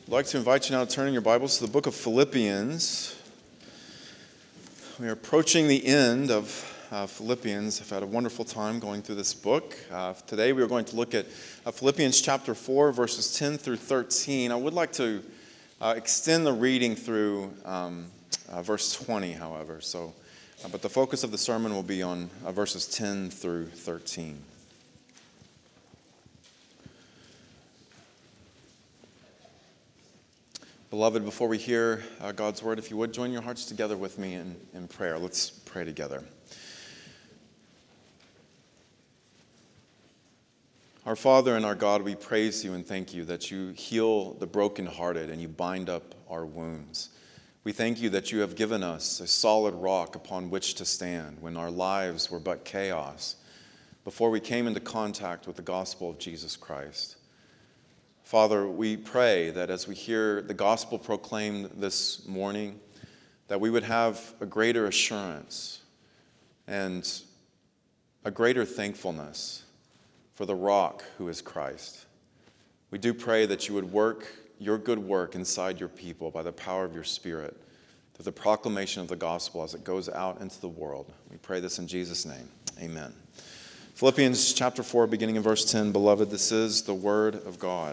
I'd like to invite you now to turn in your Bibles to the book of Philippians. We are approaching the end of Philippians. I've had a wonderful time going through this book. Today we are going to look at Philippians chapter 4, verses 10 through 13. I would like to extend the reading through verse 20, however. But the focus of the sermon will be on verses 10 through 13. Beloved, before we hear God's word, if you would join your hearts together with me in prayer. Let's pray together. Our Father and our God, we praise you and thank you that you heal the brokenhearted and you bind up our wounds. We thank you that you have given us a solid rock upon which to stand when our lives were but chaos before we came into contact with the gospel of Jesus Christ. Father, we pray that as we hear the gospel proclaimed this morning, that we would have a greater assurance and a greater thankfulness for the rock who is Christ. We do pray that you would work your good work inside your people by the power of your Spirit through the proclamation of the gospel as it goes out into the world. We pray this in Jesus' name. Amen. Philippians chapter 4, beginning in verse 10, Beloved, this is the word of God.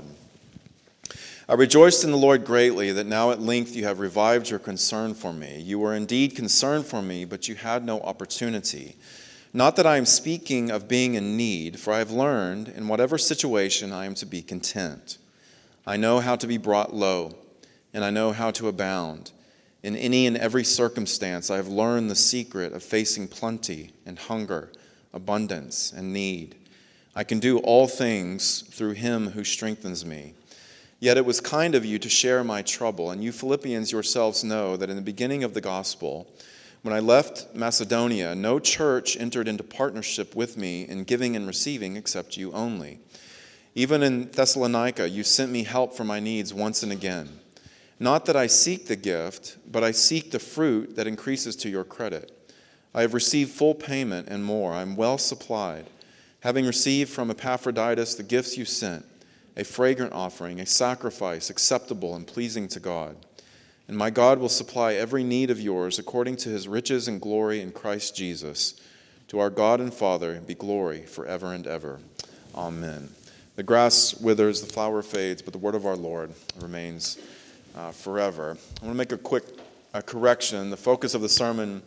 I rejoiced in the Lord greatly that now at length you have revived your concern for me. You were indeed concerned for me, but you had no opportunity. Not that I am speaking of being in need, for I have learned in whatever situation I am to be content. I know how to be brought low, and I know how to abound. In any and every circumstance I have learned the secret of facing plenty and hunger, abundance and need. I can do all things through him who strengthens me. Yet it was kind of you to share my trouble, and you Philippians yourselves know that in the beginning of the gospel, when I left Macedonia, no church entered into partnership with me in giving and receiving except you only. Even in Thessalonica, you sent me help for my needs once and again. Not that I seek the gift, but I seek the fruit that increases to your credit. I have received full payment and more. I am well supplied, having received from Epaphroditus the gifts you sent, a fragrant offering, a sacrifice acceptable and pleasing to God. And my God will supply every need of yours according to his riches and glory in Christ Jesus. To our God and Father be glory forever and ever. Amen. The grass withers, the flower fades, but the word of our Lord remains forever. I want to make a quick correction. The focus of the sermon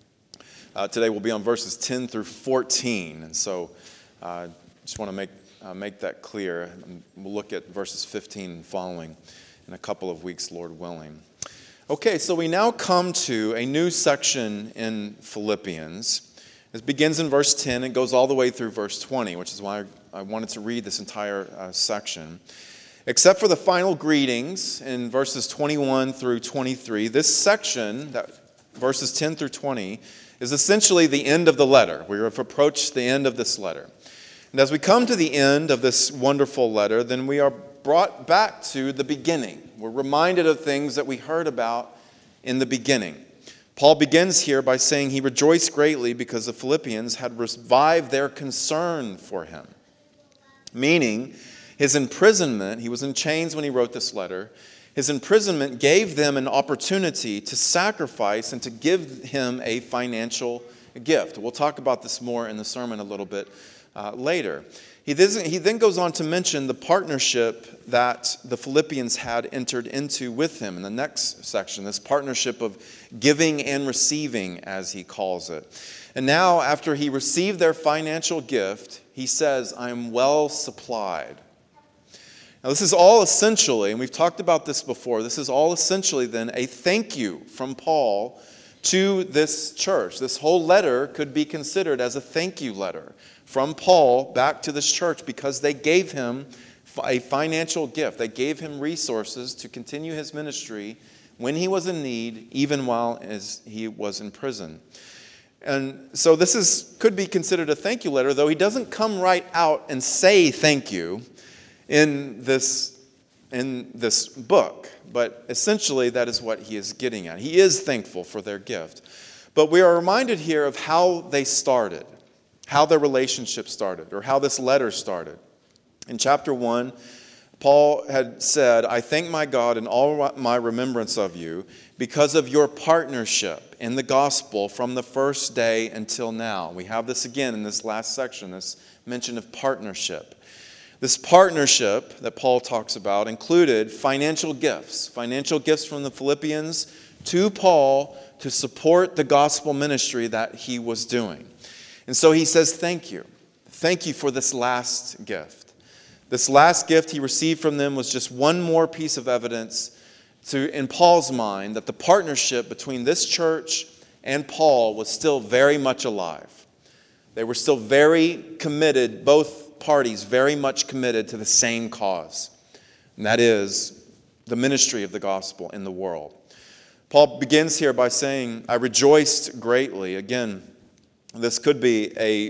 today will be on verses 10 through 14. And so I just want to make that clear. We'll look at verses 15 and following in a couple of weeks, Lord willing. Okay, so we now come to a new section in Philippians. It begins in verse 10 and goes all the way through verse 20, which is why I wanted to read this entire section. Except for the final greetings in verses 21 through 23, this section, verses 10 through 20, is essentially the end of the letter. We have approached the end of this letter. And as we come to the end of this wonderful letter, then we are brought back to the beginning. We're reminded of things that we heard about in the beginning. Paul begins here by saying he rejoiced greatly because the Philippians had revived their concern for him. Meaning, his imprisonment, he was in chains when he wrote this letter, his imprisonment gave them an opportunity to sacrifice and to give him a financial gift. We'll talk about this more in the sermon a little bit later. He then goes on to mention the partnership that the Philippians had entered into with him in the next section, this partnership of giving and receiving, as he calls it. And now, after he received their financial gift, he says, I am well supplied. Now, this is all essentially, and we've talked about this before, this is all essentially then a thank you from Paul to this church. This whole letter could be considered as a thank you letter from Paul back to this church because they gave him a financial gift. They gave him resources to continue his ministry when he was in need, even while he was in prison. And so this could be considered a thank you letter, though he doesn't come right out and say thank you in this book. But essentially, that is what he is getting at. He is thankful for their gift. But we are reminded here of how they started, how their relationship started, or how this letter started. In chapter 1, Paul had said, I thank my God in all my remembrance of you because of your partnership in the gospel from the first day until now. We have this again in this last section, this mention of partnership. This partnership that Paul talks about included financial gifts from the Philippians to Paul to support the gospel ministry that he was doing. And so he says, thank you. Thank you for this last gift. This last gift he received from them was just one more piece of evidence in Paul's mind that the partnership between this church and Paul was still very much alive. They were still very committed, both parties very much committed to the same cause, and that is the ministry of the gospel in the world. Paul begins here by saying, I rejoiced greatly. Again, this could be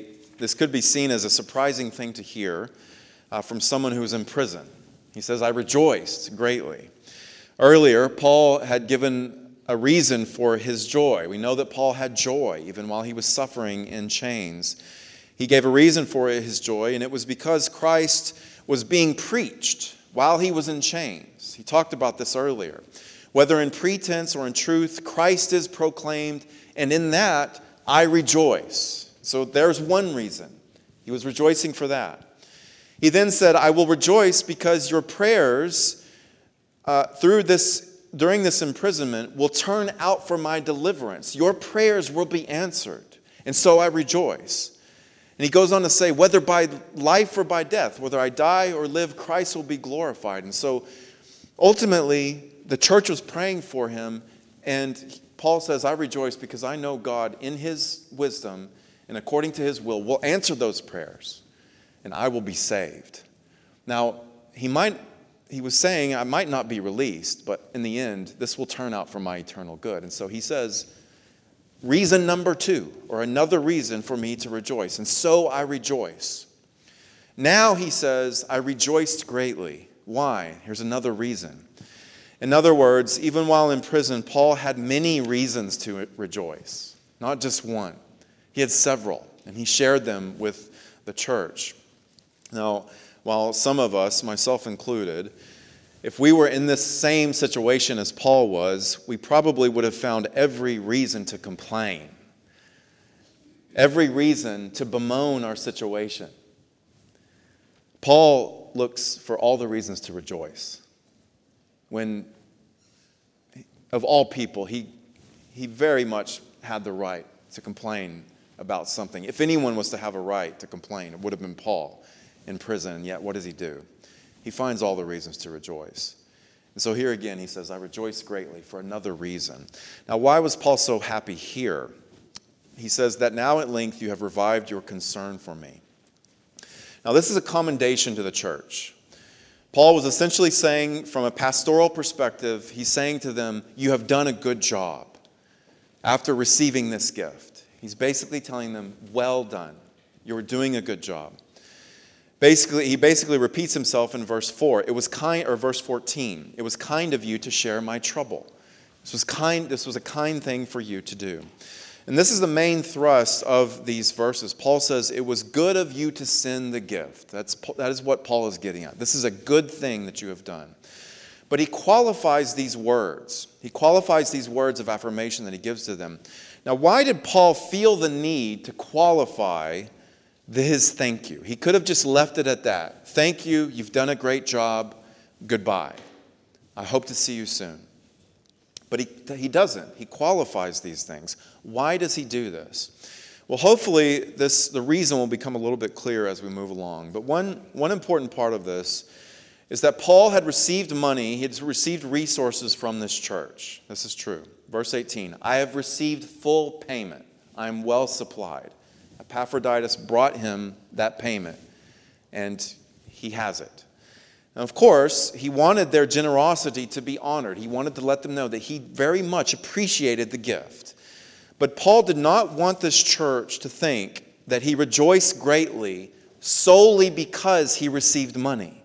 seen as a surprising thing to hear from someone who's in prison. He says, I rejoiced greatly. Earlier, Paul had given a reason for his joy. We know that Paul had joy even while he was suffering in chains. He gave a reason for his joy, and it was because Christ was being preached while he was in chains. He talked about this earlier. Whether in pretense or in truth, Christ is proclaimed, and in that I rejoice. So there's one reason. He was rejoicing for that. He then said, I will rejoice because your prayers during this imprisonment will turn out for my deliverance. Your prayers will be answered, and so I rejoice. And he goes on to say, whether by life or by death, whether I die or live, Christ will be glorified. And so ultimately, the church was praying for him, and Paul says, I rejoice because I know God in his wisdom and according to his will answer those prayers, and I will be saved. Now, he was saying, I might not be released, but in the end, this will turn out for my eternal good. And so he says, reason number 2, or another reason for me to rejoice. And so I rejoice. Now he says, I rejoiced greatly. Why? Here's another reason. In other words, even while in prison, Paul had many reasons to rejoice, not just one. He had several, and he shared them with the church. Now, while some of us, myself included, if we were in this same situation as Paul was, we probably would have found every reason to complain, every reason to bemoan our situation. Paul looks for all the reasons to rejoice. When, of all people, he very much had the right to complain about something. If anyone was to have a right to complain, it would have been Paul in prison. And yet, what does he do? He finds all the reasons to rejoice. And so here again, he says, I rejoice greatly for another reason. Now, why was Paul so happy here? He says that now at length you have revived your concern for me. Now, this is a commendation to the church. Paul was essentially saying, from a pastoral perspective, he's saying to them, you have done a good job after receiving this gift. He's basically telling them, well done. You were doing a good job. He basically repeats himself in verse 4. Verse 14. It was kind of you to share my trouble. This was a kind thing for you to do. And this is the main thrust of these verses. Paul says, it was good of you to send the gift. That is what Paul is getting at. This is a good thing that you have done. But he qualifies these words. He qualifies these words of affirmation that he gives to them. Now, why did Paul feel the need to qualify his thank you? He could have just left it at that. Thank you, you've done a great job, goodbye. I hope to see you soon. But he doesn't. He qualifies these things. Why does he do this? Well, hopefully the reason will become a little bit clearer as we move along. But one important part of this is that Paul had received money. He had received resources from this church. This is true. Verse 18, I have received full payment. I am well supplied. Epaphroditus brought him that payment, and he has it. Now, of course, he wanted their generosity to be honored. He wanted to let them know that he very much appreciated the gift. But Paul did not want this church to think that he rejoiced greatly solely because he received money.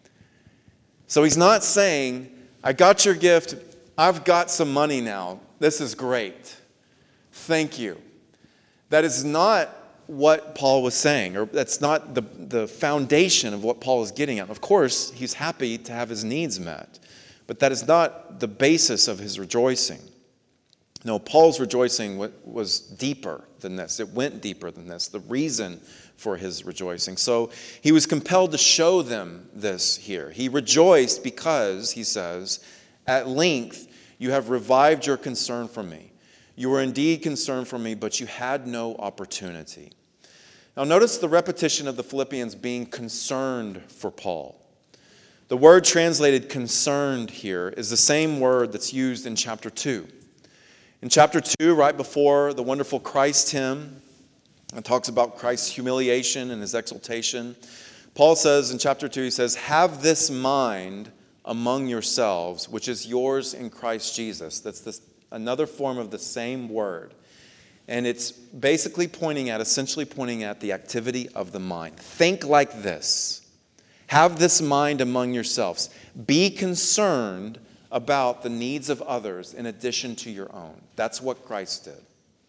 So he's not saying, I got your gift, I've got some money now, this is great, thank you. That is not what Paul was saying, or that's not the foundation of what Paul is getting at. Of course, he's happy to have his needs met, but that is not the basis of his rejoicing. No, Paul's rejoicing was deeper than this. It went deeper than this, the reason for his rejoicing. So he was compelled to show them this here. He rejoiced because, he says, at length you have revived your concern for me. You were indeed concerned for me, but you had no opportunity. Now notice the repetition of the Philippians being concerned for Paul. The word translated concerned here is the same word that's used in chapter 2. In chapter 2, right before the wonderful Christ hymn, it talks about Christ's humiliation and his exaltation. Paul says in chapter 2, he says, have this mind among yourselves, which is yours in Christ Jesus. That's another form of the same word. And it's basically essentially pointing at the activity of the mind. Think like this. Have this mind among yourselves. Be concerned about the needs of others in addition to your own. That's what Christ did.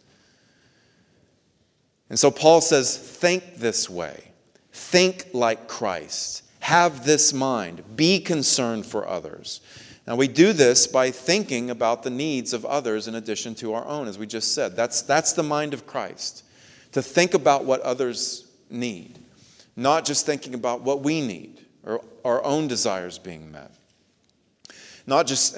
And so Paul says, think this way. Think like Christ. Have this mind. Be concerned for others. Now, we do this by thinking about the needs of others in addition to our own, as we just said. That's the mind of Christ, to think about what others need, not just thinking about what we need or our own desires being met. Not just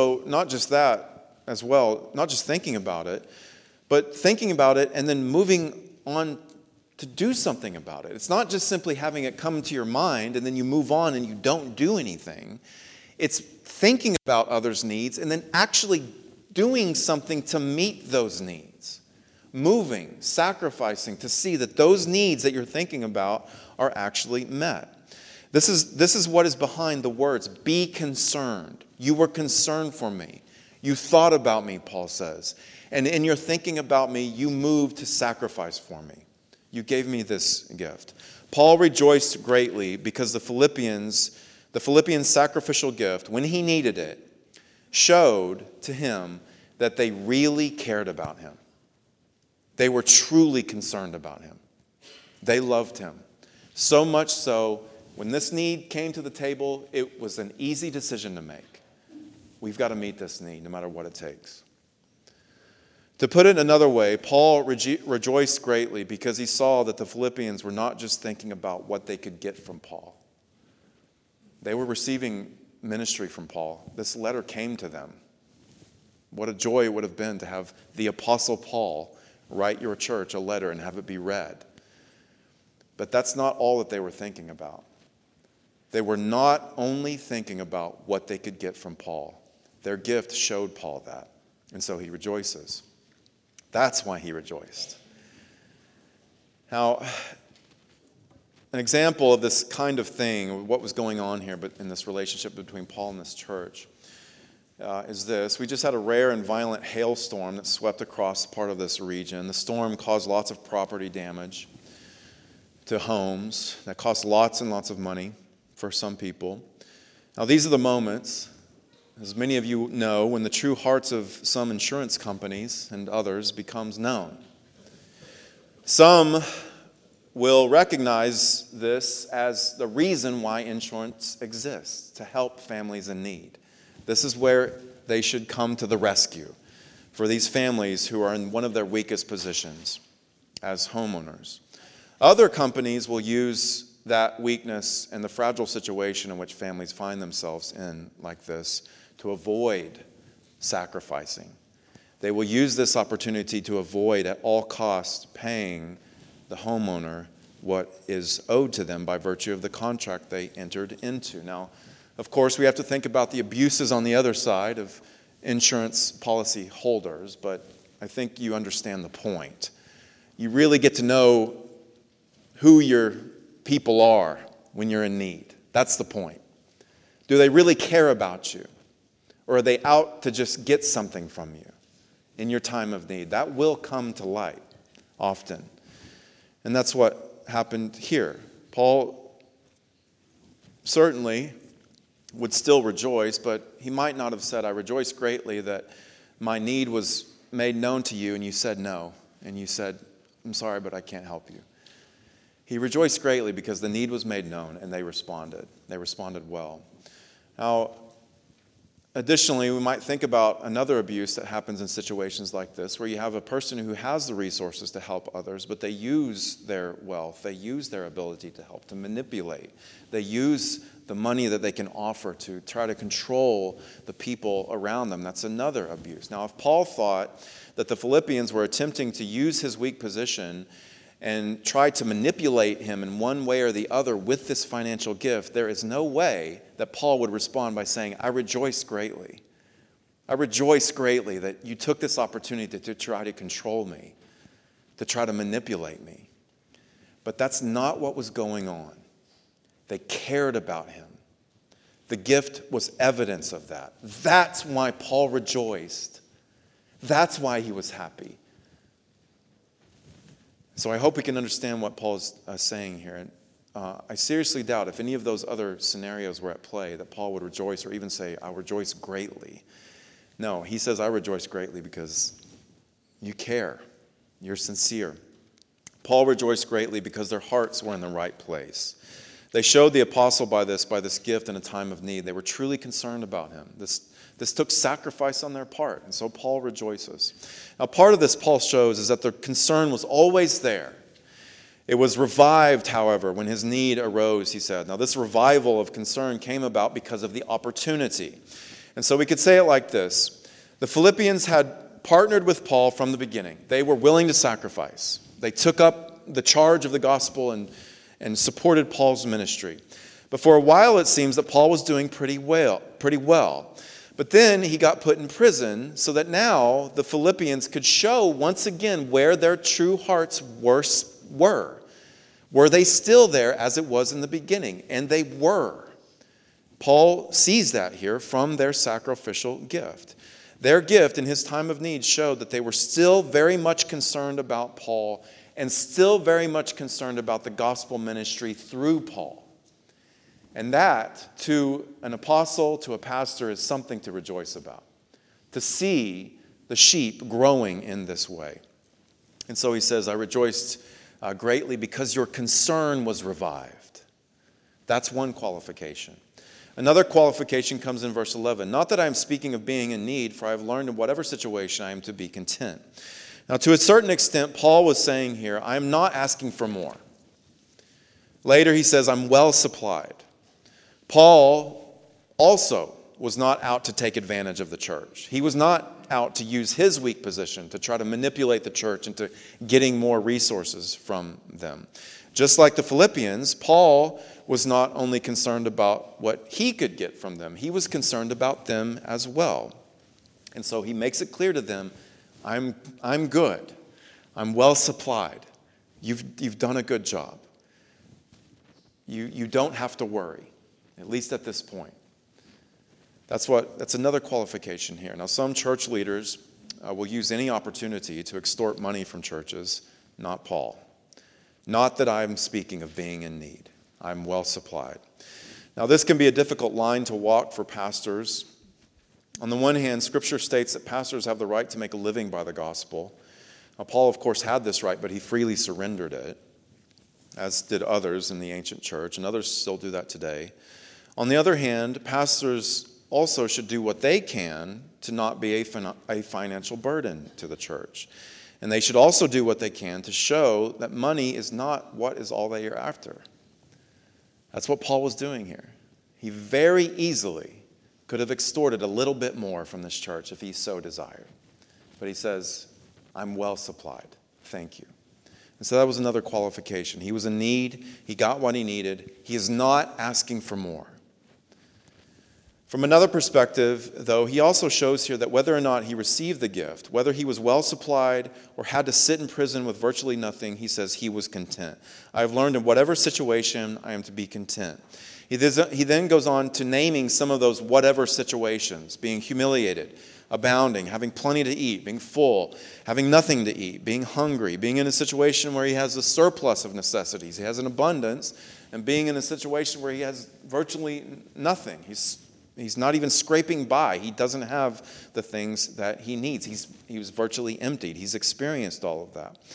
that as well, not just thinking about it, but thinking about it and then moving on to do something about it. It's not just simply having it come to your mind and then you move on and you don't do anything. It's thinking about others' needs and then actually doing something to meet those needs. Moving, sacrificing to see that those needs that you're thinking about are actually met. This is what is behind the words, be concerned. You were concerned for me. You thought about me, Paul says. And in your thinking about me, you moved to sacrifice for me. You gave me this gift. Paul rejoiced greatly because the Philippians' sacrificial gift, when he needed it, showed to him that they really cared about him. They were truly concerned about him. They loved him. So much so, when this need came to the table, it was an easy decision to make. We've got to meet this need, no matter what it takes. To put it another way, Paul rejoiced greatly because he saw that the Philippians were not just thinking about what they could get from Paul. They were receiving ministry from Paul. This letter came to them. What a joy it would have been to have the Apostle Paul write your church a letter and have it be read. But that's not all that they were thinking about. They were not only thinking about what they could get from Paul. Their gift showed Paul that. And so he rejoices. That's why he rejoiced. Now, an example of this kind of thing, what was going on here but in this relationship between Paul and this church, is this. We just had a rare and violent hailstorm that swept across part of this region. The storm caused lots of property damage to homes. That cost lots and lots of money for some people. Now, these are the moments, as many of you know, when the true hearts of some insurance companies and others becomes known. Some will recognize this as the reason why insurance exists, to help families in need. This is where they should come to the rescue for these families who are in one of their weakest positions as homeowners. Other companies will use that weakness and the fragile situation in which families find themselves in like this to avoid sacrificing. They will use this opportunity to avoid at all costs paying the homeowner what is owed to them by virtue of the contract they entered into. Now, of course, we have to think about the abuses on the other side of insurance policy holders, but I think you understand the point. You really get to know who your people are when you're in need. That's the point. Do they really care about you? Or are they out to just get something from you in your time of need? That will come to light often. And that's what happened here. Paul certainly would still rejoice, but he might not have said, I rejoice greatly that my need was made known to you, and you said no. And you said, I'm sorry, but I can't help you. He rejoiced greatly because the need was made known, and they responded. They responded well. Now, additionally, we might think about another abuse that happens in situations like this, where you have a person who has the resources to help others, but they use their wealth, they use their ability to help, to manipulate. They use the money that they can offer to try to control the people around them. That's another abuse. Now, if Paul thought that the Philippians were attempting to use his weak position and try to manipulate him in one way or the other with this financial gift, there is no way that Paul would respond by saying, I rejoice greatly. I rejoice greatly that you took this opportunity to try to control me, to try to manipulate me. But that's not what was going on. They cared about him. The gift was evidence of that. That's why Paul rejoiced. That's why he was happy. So I hope we can understand what Paul is saying here. I seriously doubt if any of those other scenarios were at play that Paul would rejoice or even say, I rejoice greatly. No, he says, I rejoice greatly because you care. You're sincere. Paul rejoiced greatly because their hearts were in the right place. They showed the apostle by this gift in a time of need. They were truly concerned about him. This took sacrifice on their part, and so Paul rejoices. Now, part of this Paul shows is that their concern was always there. It was revived, however, when his need arose, he said. Now, this revival of concern came about because of the opportunity. And so we could say it like this. The Philippians had partnered with Paul from the beginning. They were willing to sacrifice. They took up the charge of the gospel and supported Paul's ministry. But for a while, it seems that Paul was doing pretty well. But then he got put in prison so that now the Philippians could show once again where their true hearts were. Were they still there as it was in the beginning? And they were. Paul sees that here from their sacrificial gift. Their gift in his time of need showed that they were still very much concerned about Paul and still very much concerned about the gospel ministry through Paul. And that, to an apostle, to a pastor, is something to rejoice about. To see the sheep growing in this way. And so he says, I rejoiced greatly because your concern was revived. That's one qualification. Another qualification comes in verse 11. Not that I am speaking of being in need, for I have learned in whatever situation I am to be content. Now, to a certain extent, Paul was saying here, I am not asking for more. Later he says, I'm well supplied. Paul also was not out to take advantage of the church. He was not out to use his weak position to try to manipulate the church into getting more resources from them. Just like the Philippians, Paul was not only concerned about what he could get from them, he was concerned about them as well. And so he makes it clear to them, I'm good. I'm well supplied. You've done a good job. You don't have to worry. At least at this point. That's another qualification here. Now, some church leaders will use any opportunity to extort money from churches, not Paul. Not that I'm speaking of being in need. I'm well supplied. Now, this can be a difficult line to walk for pastors. On the one hand, Scripture states that pastors have the right to make a living by the gospel. Now, Paul, of course, had this right, but he freely surrendered it, as did others in the ancient church, and others still do that today. On the other hand, pastors also should do what they can to not be a financial burden to the church. And they should also do what they can to show that money is not what is all they are after. That's what Paul was doing here. He very easily could have extorted a little bit more from this church if he so desired. But he says, I'm well supplied. Thank you. And so that was another qualification. He was in need. He got what he needed. He is not asking for more. From another perspective, though, he also shows here that whether or not he received the gift, whether he was well supplied or had to sit in prison with virtually nothing, he says he was content. I have learned in whatever situation I am to be content. He then goes on to naming some of those whatever situations: being humiliated, abounding, having plenty to eat, being full, having nothing to eat, being hungry, being in a situation where he has a surplus of necessities, he has an abundance, and being in a situation where he has virtually nothing. He's not even scraping by. He doesn't have the things that he needs. He was virtually emptied. He's experienced all of that.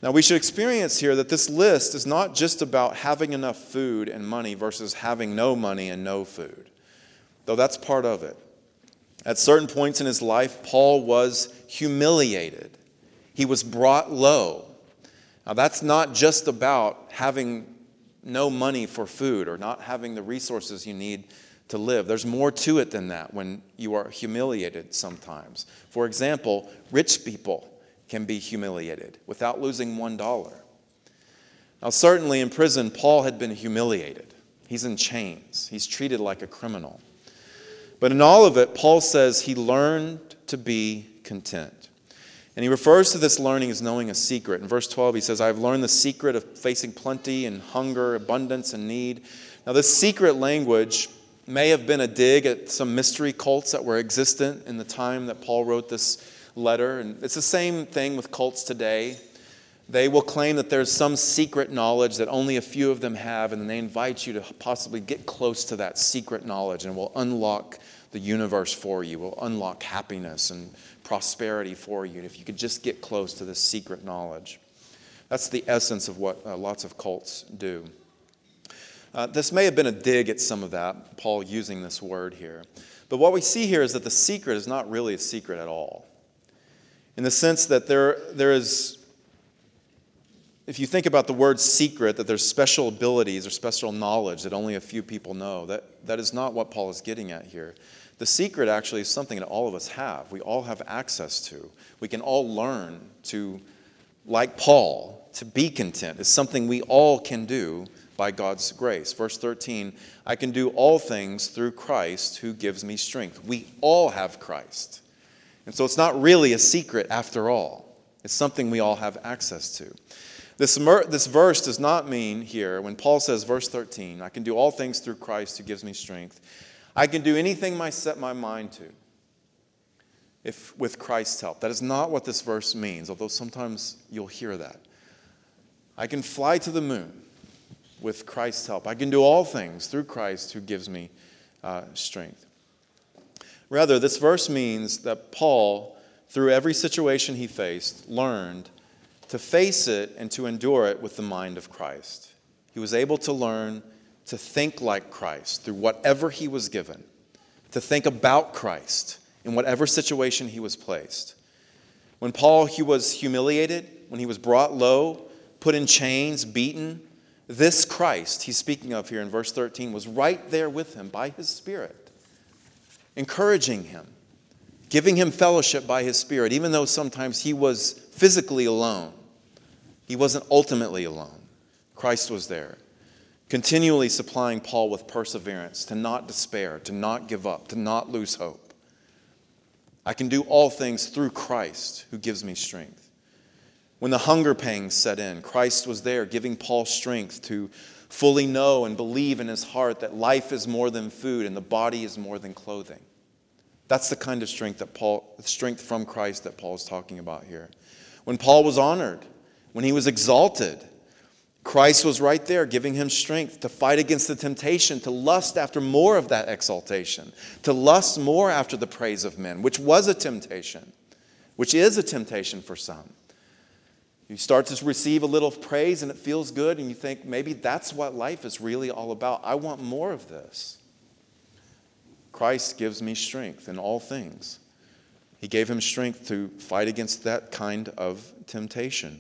Now, we should experience here that this list is not just about having enough food and money versus having no money and no food, though that's part of it. At certain points in his life, Paul was humiliated. He was brought low. Now, that's not just about having no money for food or not having the resources you need to live. There's more to it than that when you are humiliated sometimes. For example, rich people can be humiliated without losing $1. Now, certainly in prison, Paul had been humiliated. He's in chains. He's treated like a criminal. But in all of it, Paul says he learned to be content. And he refers to this learning as knowing a secret. In verse 12, he says, "I've learned the secret of facing plenty and hunger, abundance and need." Now, this secret language may have been a dig at some mystery cults that were existent in the time that Paul wrote this letter. And it's the same thing with cults today. They will claim that there's some secret knowledge that only a few of them have, and then they invite you to possibly get close to that secret knowledge, and will unlock the universe for you, will unlock happiness and prosperity for you if you could just get close to this secret knowledge. That's the essence of what lots of cults do. This may have been a dig at some of that, Paul using this word here. But what we see here is that the secret is not really a secret at all. In the sense that there is, if you think about the word secret, that there's special abilities or special knowledge that only a few people know. That is not what Paul is getting at here. The secret actually is something that all of us have. We all have access to. We can all learn to, like Paul, to be content. It's something we all can do by God's grace. Verse 13, "I can do all things through Christ who gives me strength." We all have Christ. And so it's not really a secret after all. It's something we all have access to. This verse does not mean here, when Paul says, verse 13, "I can do all things through Christ who gives me strength," I can do anything I set my mind to if with Christ's help. That is not what this verse means, although sometimes you'll hear that. I can fly to the moon with Christ's help. I can do all things through Christ who gives me strength. Rather, this verse means that Paul, through every situation he faced, learned to face it and to endure it with the mind of Christ. He was able to learn to think like Christ through whatever he was given, to think about Christ in whatever situation he was placed. When Paul he was humiliated, when he was brought low, put in chains, beaten, this Christ he's speaking of here in verse 13 was right there with him by his Spirit, encouraging him, giving him fellowship by his Spirit, even though sometimes he was physically alone. He wasn't ultimately alone. Christ was there, continually supplying Paul with perseverance, to not despair, to not give up, to not lose hope. I can do all things through Christ who gives me strength. When the hunger pangs set in, Christ was there giving Paul strength to fully know and believe in his heart that life is more than food and the body is more than clothing. That's the kind of strength from Christ that Paul is talking about here. When Paul was honored, when he was exalted, Christ was right there giving him strength to fight against the temptation, to lust after more of that exaltation, to lust more after the praise of men, which was a temptation, which is a temptation for some. You start to receive a little praise and it feels good and you think, maybe that's what life is really all about. I want more of this. Christ gives me strength in all things. He gave him strength to fight against that kind of temptation.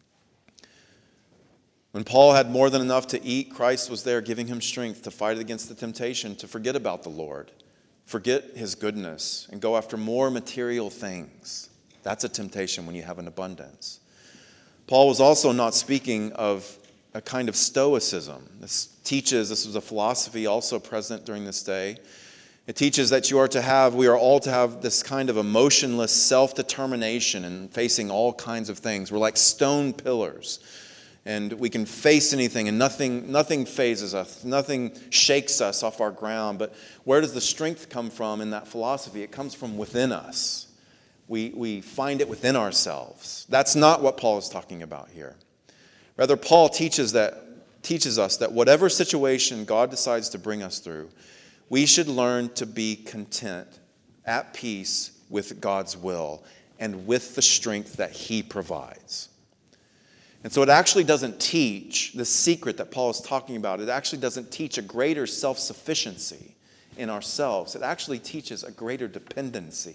When Paul had more than enough to eat, Christ was there giving him strength to fight against the temptation to forget about the Lord, forget his goodness, and go after more material things. That's a temptation when you have an abundance. Paul was also not speaking of a kind of stoicism. This was a philosophy also present during this day. It teaches that we are all to have this kind of emotionless self-determination in facing all kinds of things. We're like stone pillars. And we can face anything and nothing phases us. Nothing shakes us off our ground. But where does the strength come from in that philosophy? It comes from within us. We find it within ourselves. That's not what Paul is talking about here. Rather, Paul teaches us that whatever situation God decides to bring us through, we should learn to be content, at peace with God's will, and with the strength that he provides. And so it actually doesn't teach the secret that Paul is talking about. It actually doesn't teach a greater self-sufficiency in ourselves. It actually teaches a greater dependency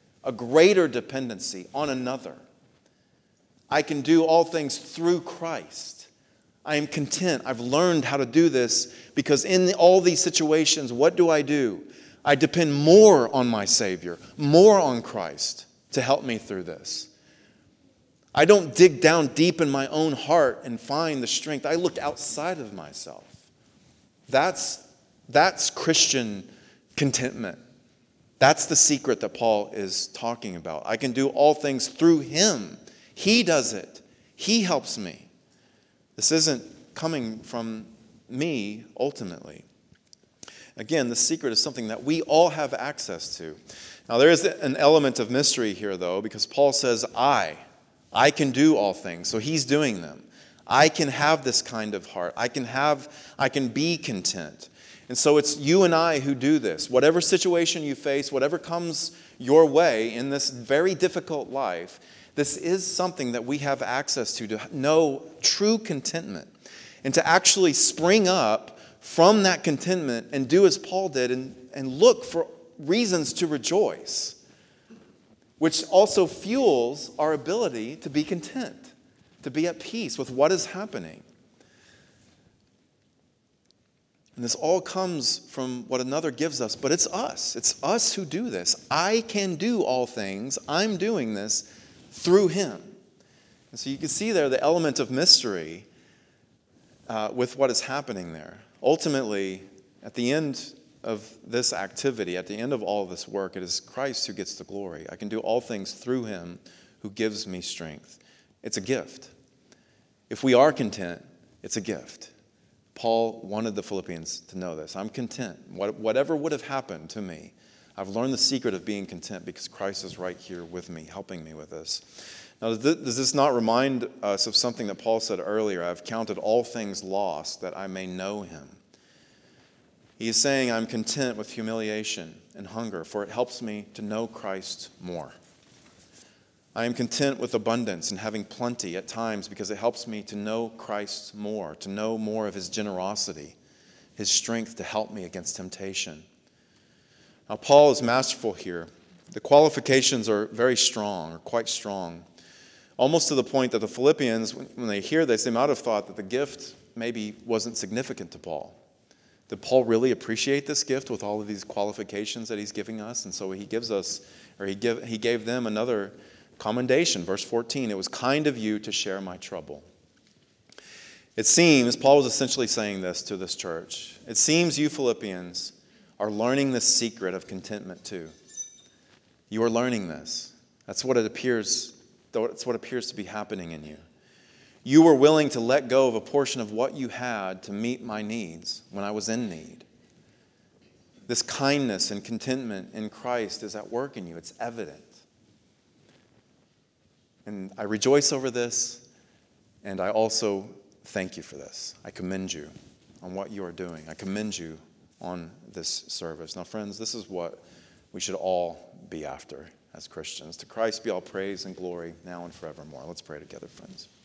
on another. I can do all things through Christ. I am content. I've learned how to do this because in all these situations, what do? I depend more on my Savior, more on Christ to help me through this. I don't dig down deep in my own heart and find the strength. I look outside of myself. That's Christian contentment. That's the secret that Paul is talking about. I can do all things through Him. He does it. He helps me. This isn't coming from me ultimately. Again, the secret is something that we all have access to. Now, there is an element of mystery here, though, because Paul says, I can do all things. So he's doing them. I can have this kind of heart. I can be content. And so it's you and I who do this. Whatever situation you face, whatever comes your way in this very difficult life, this is something that we have access to know true contentment and to actually spring up from that contentment and do as Paul did and look for reasons to rejoice, which also fuels our ability to be content, to be at peace with what is happening. And this all comes from what another gives us, but it's us. It's us who do this. I can do all things. I'm doing this through Him. And so you can see there the element of mystery with what is happening there. Ultimately, at the end of this activity, at the end of all this work, it is Christ who gets the glory. I can do all things through Him who gives me strength. It's a gift. If we are content, it's a gift. Paul wanted the Philippians to know this. I'm content. Whatever would have happened to me, I've learned the secret of being content because Christ is right here with me, helping me with this. Now, does this not remind us of something that Paul said earlier? I've counted all things lost that I may know Him. He is saying, I'm content with humiliation and hunger, for it helps me to know Christ more. I am content with abundance and having plenty at times because it helps me to know Christ more, to know more of His generosity, His strength to help me against temptation. Now, Paul is masterful here. The qualifications are very strong, or quite strong, almost to the point that the Philippians, when they hear this, they might have thought that the gift maybe wasn't significant to Paul. Did Paul really appreciate this gift with all of these qualifications that he's giving us? And so he gives us, or he gave them another commendation. Verse 14, it was kind of you to share my trouble. It seems, Paul was essentially saying this to this church, it seems you Philippians are learning the secret of contentment too. You are learning this. That's what appears to be happening in you. You were willing to let go of a portion of what you had to meet my needs when I was in need. This kindness and contentment in Christ is at work in you. It's evident. And I rejoice over this, and I also thank you for this. I commend you on what you are doing. I commend you on this service. Now, friends, this is what we should all be after as Christians. To Christ be all praise and glory now and forevermore. Let's pray together, friends.